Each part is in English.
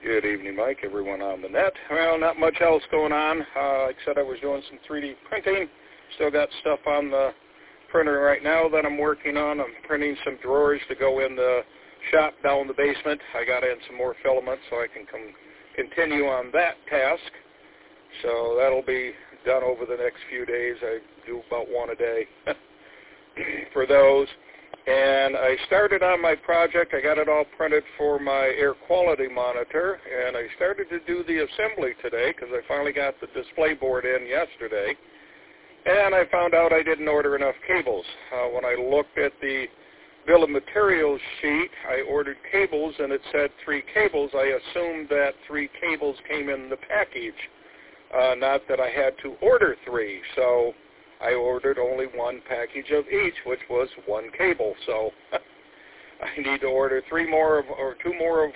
Good evening, Mike, everyone on the net. Well, not much else going on. Like I said, I was doing some 3D printing. Still got stuff on the printer right now that I'm working on. I'm printing some drawers to go in the shop down in the basement. I got in some more filaments so I can continue on that task. So that'll be done over the next few days. I do about one a day for those. And I started on my project. I got it all printed for my air quality monitor, and I started to do the assembly today because I finally got the display board in yesterday. And I found out I didn't order enough cables. When I looked at the bill of materials sheet, I ordered cables, and it said 3 cables. I assumed that 3 cables came in the package, not that I had to order 3. So I ordered only 1 package of each, which was 1 cable. So I need to order 2 more of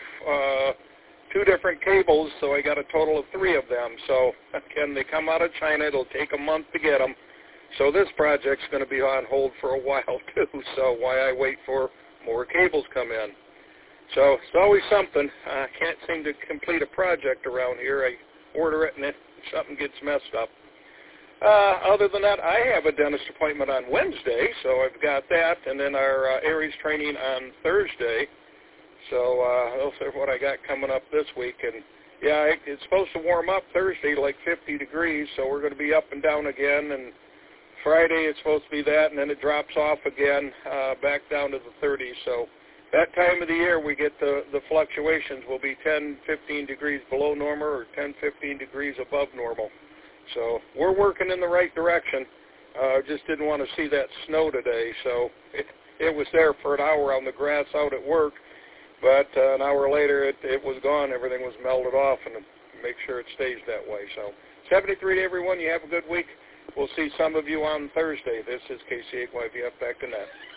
2 different cables, so I got a total of 3 of them. So again, they come out of China. It'll take a month to get them. So this project's going to be on hold for a while too. So why I wait for more cables come in. So it's always something. I can't seem to complete a project around here. I order it and something gets messed up. Other than that, I have a dentist appointment on Wednesday, so I've got that, and then our Aries training on Thursday. So those are what I got coming up this week. And yeah, it's supposed to warm up Thursday like 50 degrees, so we're going to be up and down again. And Friday it's supposed to be that, and then it drops off again back down to the 30s. So that time of the year we get the fluctuations. Will be 10, 15 degrees below normal or 10, 15 degrees above normal. So we're working in the right direction. Just didn't want to see that snow today, so it was there for an hour on the grass out at work, but an hour later it was gone. Everything was melted off, and make sure it stays that way. So 73 to everyone. You have a good week. We'll see some of you on Thursday. This is KCAYVF back to net.